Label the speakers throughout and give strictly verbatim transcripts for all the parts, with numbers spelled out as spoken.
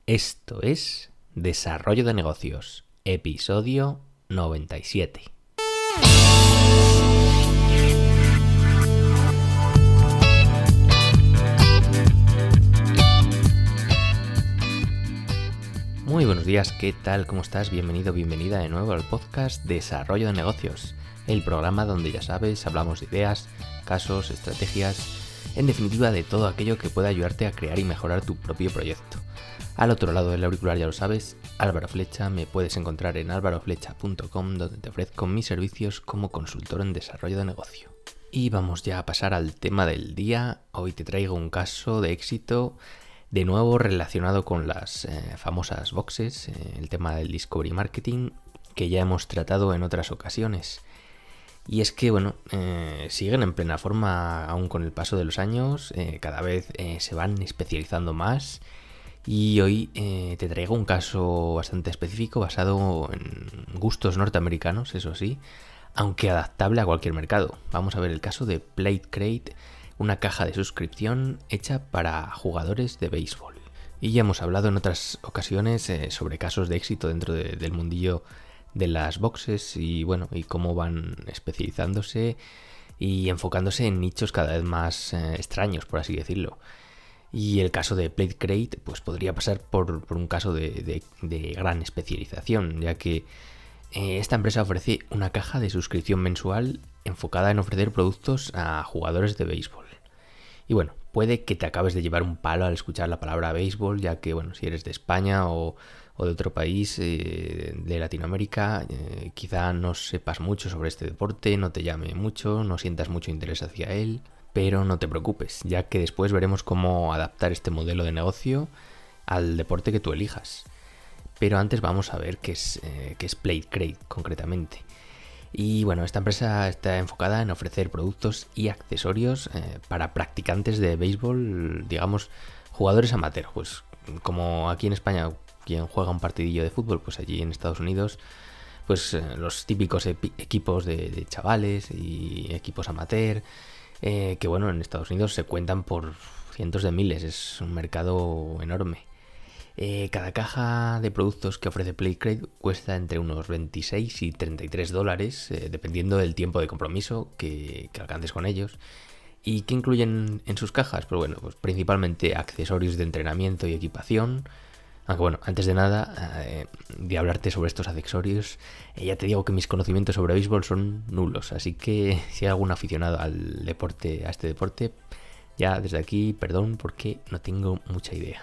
Speaker 1: Esto es Desarrollo de Negocios, episodio noventa y siete. Muy buenos días, ¿qué tal? ¿Cómo estás? Bienvenido, bienvenida de nuevo al podcast Desarrollo de Negocios, el programa donde, ya sabes, hablamos de ideas, casos, estrategias, en definitiva de todo aquello que pueda ayudarte a crear y mejorar tu propio proyecto. Al otro lado del auricular, ya lo sabes, Álvaro Flecha. Me puedes encontrar en álvaro flecha punto com, donde te ofrezco mis servicios como consultor en desarrollo de negocio. Y vamos ya a pasar al tema del día. Hoy te traigo un caso de éxito, de nuevo relacionado con las eh, famosas boxes, eh, el tema del Discovery Marketing, que ya hemos tratado en otras ocasiones. Y es que, bueno, eh, siguen en plena forma aún con el paso de los años, eh, cada vez eh, se van especializando más. Y hoy eh, te traigo un caso bastante específico basado en gustos norteamericanos, eso sí, aunque adaptable a cualquier mercado. Vamos a ver el caso de PlateCrate, una caja de suscripción hecha para jugadores de béisbol. Y ya hemos hablado en otras ocasiones eh, sobre casos de éxito dentro de, del mundillo de las boxes y bueno, y cómo van especializándose y enfocándose en nichos cada vez más eh, extraños, por así decirlo. Y el caso de PlateCrate pues podría pasar por, por un caso de, de, de gran especialización, ya que eh, esta empresa ofrece una caja de suscripción mensual enfocada en ofrecer productos a jugadores de béisbol. Y bueno, puede que te acabes de llevar un palo al escuchar la palabra béisbol, ya que bueno, si eres de España o, o de otro país eh, de Latinoamérica, eh, quizá no sepas mucho sobre este deporte, no te llame mucho, no sientas mucho interés hacia él. Pero no te preocupes, ya que después veremos cómo adaptar este modelo de negocio al deporte que tú elijas. Pero antes vamos a ver qué es, eh, qué es PlateCrate concretamente. Y bueno, esta empresa está enfocada en ofrecer productos y accesorios eh, para practicantes de béisbol, digamos, jugadores amateur. Pues como aquí en España quien juega un partidillo de fútbol, pues allí en Estados Unidos, pues eh, los típicos epi- equipos de, de chavales y equipos amateur. Eh, que bueno, en Estados Unidos se cuentan por cientos de miles, es un mercado enorme. Eh, cada caja de productos que ofrece PlateCrate cuesta entre unos veintiséis y treinta y tres dólares, eh, dependiendo del tiempo de compromiso que, que alcances con ellos. ¿Y qué incluyen en sus cajas? Pues bueno, pues principalmente accesorios de entrenamiento y equipación. Aunque bueno, antes de nada, eh, de hablarte sobre estos accesorios, eh, ya te digo que mis conocimientos sobre béisbol son nulos, así que si hay algún aficionado al deporte, a este deporte, ya desde aquí, perdón, porque no tengo mucha idea.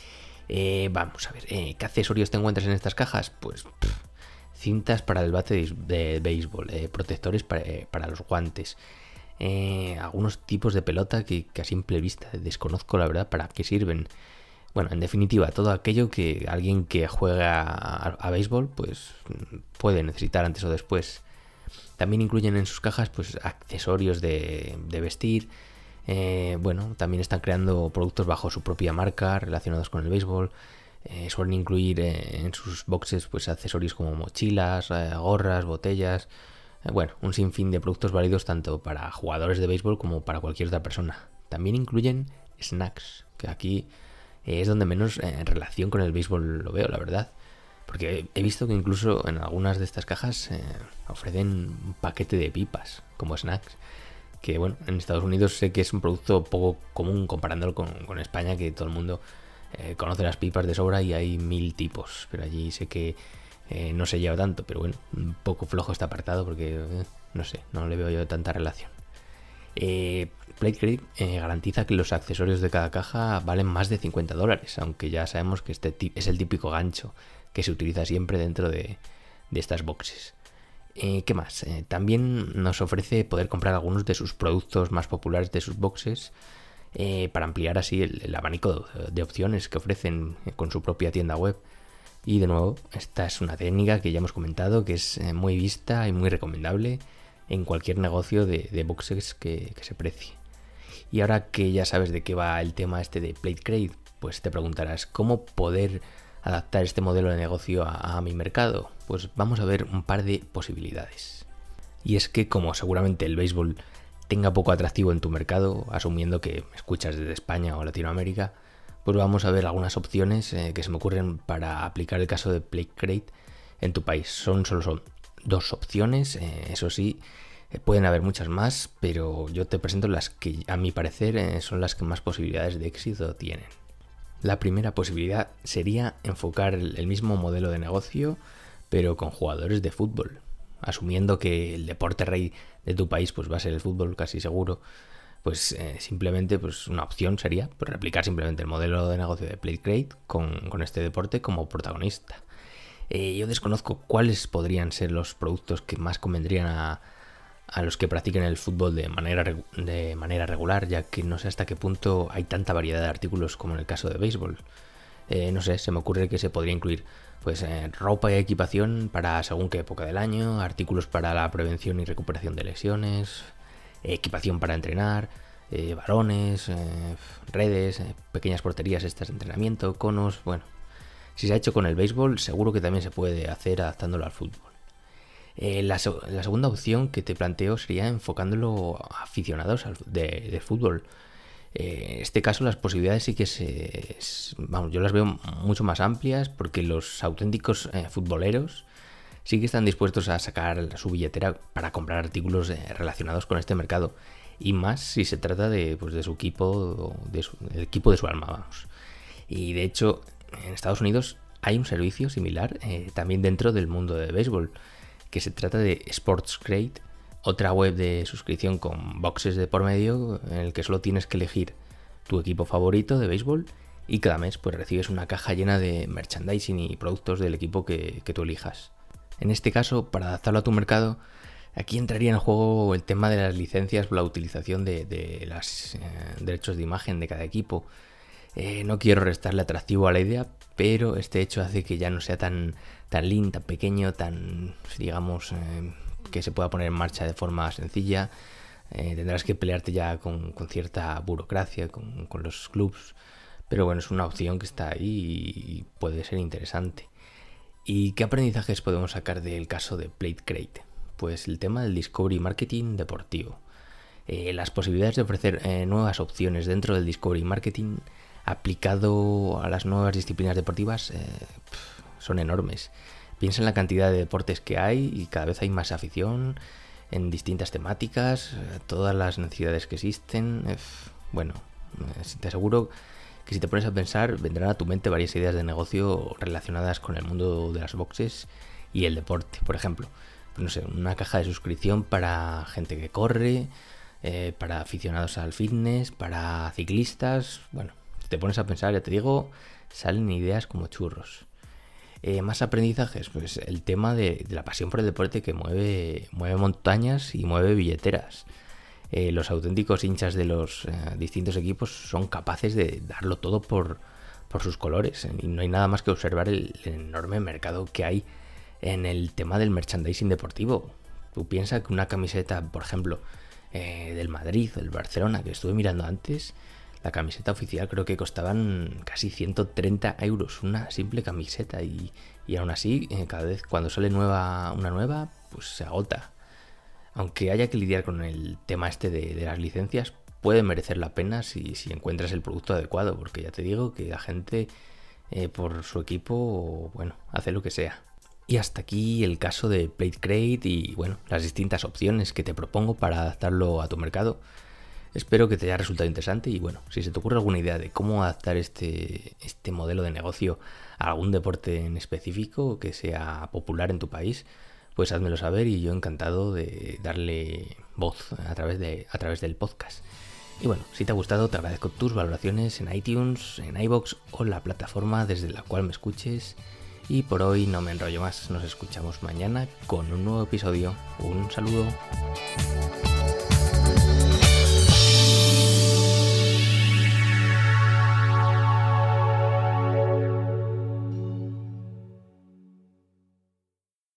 Speaker 1: Eh, vamos a ver, eh, ¿qué accesorios te encuentras en estas cajas? Pues pff, cintas para el bate de, de béisbol, eh, protectores para, eh, para los guantes, eh, algunos tipos de pelota que, que a simple vista desconozco la verdad para qué sirven. Bueno, en definitiva, todo aquello que alguien que juega a, a béisbol pues puede necesitar antes o después. También incluyen en sus cajas pues accesorios de, de vestir. Eh, bueno, también están creando productos bajo su propia marca relacionados con el béisbol. Eh, suelen incluir eh, en sus boxes pues accesorios como mochilas, eh, gorras, botellas. Eh, bueno, un sinfín de productos válidos tanto para jugadores de béisbol como para cualquier otra persona. También incluyen snacks, que aquí es donde menos eh, en relación con el béisbol lo veo, la verdad. Porque he visto que incluso en algunas de estas cajas eh, ofrecen un paquete de pipas como snacks. Que bueno, en Estados Unidos sé que es un producto poco común comparándolo con, con España, que todo el mundo eh, conoce las pipas de sobra y hay mil tipos. Pero allí sé que eh, no se lleva tanto, pero bueno, un poco flojo este apartado porque eh, no sé, no le veo yo tanta relación. Eh, PlateCrate eh, garantiza que los accesorios de cada caja valen más de cincuenta dólares, aunque ya sabemos que este t- es el típico gancho que se utiliza siempre dentro de, de estas boxes. Eh, ¿Qué más? Eh, también nos ofrece poder comprar algunos de sus productos más populares de sus boxes eh, para ampliar así el, el abanico de, de opciones que ofrecen eh, con su propia tienda web. Y de nuevo, esta es una técnica que ya hemos comentado, que es eh, muy vista y muy recomendable en cualquier negocio de, de boxes que, que se precie. Y ahora que ya sabes de qué va el tema este de PlateCrate, pues te preguntarás, ¿cómo poder adaptar este modelo de negocio a, a mi mercado? Pues vamos a ver un par de posibilidades. Y es que como seguramente el béisbol tenga poco atractivo en tu mercado, asumiendo que me escuchas desde España o Latinoamérica, pues vamos a ver algunas opciones eh, que se me ocurren para aplicar el caso de Playcrate en tu país. Son solo son dos opciones, eh, eso sí, eh, pueden haber muchas más, pero yo te presento las que a mi parecer eh, son las que más posibilidades de éxito tienen. La primera posibilidad sería enfocar el, el mismo modelo de negocio, pero con jugadores de fútbol. Asumiendo que el deporte rey de tu país pues va a ser el fútbol, casi seguro, pues eh, simplemente pues una opción sería pues, replicar simplemente el modelo de negocio de Playcrate con, con este deporte como protagonista. Eh, yo desconozco cuáles podrían ser los productos que más convendrían a, a los que practiquen el fútbol de manera, de manera regular, ya que no sé hasta qué punto hay tanta variedad de artículos como en el caso de béisbol. Eh, no sé, se me ocurre que se podría incluir pues eh, ropa y equipación para según qué época del año, artículos para la prevención y recuperación de lesiones, equipación para entrenar, eh, balones, eh, redes, eh, pequeñas porterías estas de entrenamiento, conos, bueno. Si se ha hecho con el béisbol, seguro que también se puede hacer adaptándolo al fútbol. Eh, la, la segunda opción que te planteo sería enfocándolo a aficionados al, de, de fútbol. Eh, en este caso las posibilidades sí que se, vamos, yo las veo mucho más amplias porque los auténticos eh, futboleros sí que están dispuestos a sacar su billetera para comprar artículos eh, relacionados con este mercado, y más si se trata de, pues, de su equipo, de su, del equipo de su alma, vamos. Y de hecho en Estados Unidos hay un servicio similar eh, también dentro del mundo de béisbol, que se trata de SportsCrate, otra web de suscripción con boxes de por medio en el que solo tienes que elegir tu equipo favorito de béisbol y cada mes pues recibes una caja llena de merchandising y productos del equipo que, que tú elijas. En este caso, para adaptarlo a tu mercado, aquí entraría en juego el tema de las licencias por la utilización de, de los eh, derechos de imagen de cada equipo. Eh, no quiero restarle atractivo a la idea, pero este hecho hace que ya no sea tan, tan lean, tan pequeño, tan, digamos, eh, que se pueda poner en marcha de forma sencilla. Eh, tendrás que pelearte ya con, con cierta burocracia, con, con los clubs, pero bueno, es una opción que está ahí y puede ser interesante. ¿Y qué aprendizajes podemos sacar del caso de Playcrate? Pues el tema del Discovery Marketing deportivo. Eh, las posibilidades de ofrecer eh, nuevas opciones dentro del Discovery Marketing aplicado a las nuevas disciplinas deportivas eh, pff, son enormes. Piensa en la cantidad de deportes que hay y cada vez hay más afición en distintas temáticas, eh, todas las necesidades que existen. Eh, bueno, eh, te aseguro que si te pones a pensar vendrán a tu mente varias ideas de negocio relacionadas con el mundo de las boxes y el deporte. Por ejemplo, no sé, una caja de suscripción para gente que corre, eh, para aficionados al fitness, para ciclistas. Bueno, si te pones a pensar, ya te digo, salen ideas como churros. Eh, más aprendizajes, pues el tema de, de la pasión por el deporte que mueve, mueve montañas y mueve billeteras. Eh, los auténticos hinchas de los eh, distintos equipos son capaces de darlo todo por, por sus colores, y no hay nada más que observar el, el enorme mercado que hay en el tema del merchandising deportivo. Tú piensas que una camiseta, por ejemplo, eh, del Madrid, del Barcelona, que estuve mirando antes, la camiseta oficial creo que costaban casi ciento treinta euros, una simple camiseta, y, y aún así, eh, cada vez cuando sale nueva una nueva, pues se agota. Aunque haya que lidiar con el tema este de, de las licencias, puede merecer la pena si, si encuentras el producto adecuado, porque ya te digo que la gente eh, por su equipo, bueno, hace lo que sea. Y hasta aquí el caso de Playcrate y bueno, las distintas opciones que te propongo para adaptarlo a tu mercado. Espero que te haya resultado interesante y bueno, si se te ocurre alguna idea de cómo adaptar este, este modelo de negocio a algún deporte en específico que sea popular en tu país, pues házmelo saber y yo encantado de darle voz a través, de, a través del podcast. Y bueno, si te ha gustado te agradezco tus valoraciones en iTunes, en iVoox o la plataforma desde la cual me escuches. Y por hoy no me enrollo más, nos escuchamos mañana con un nuevo episodio. Un saludo.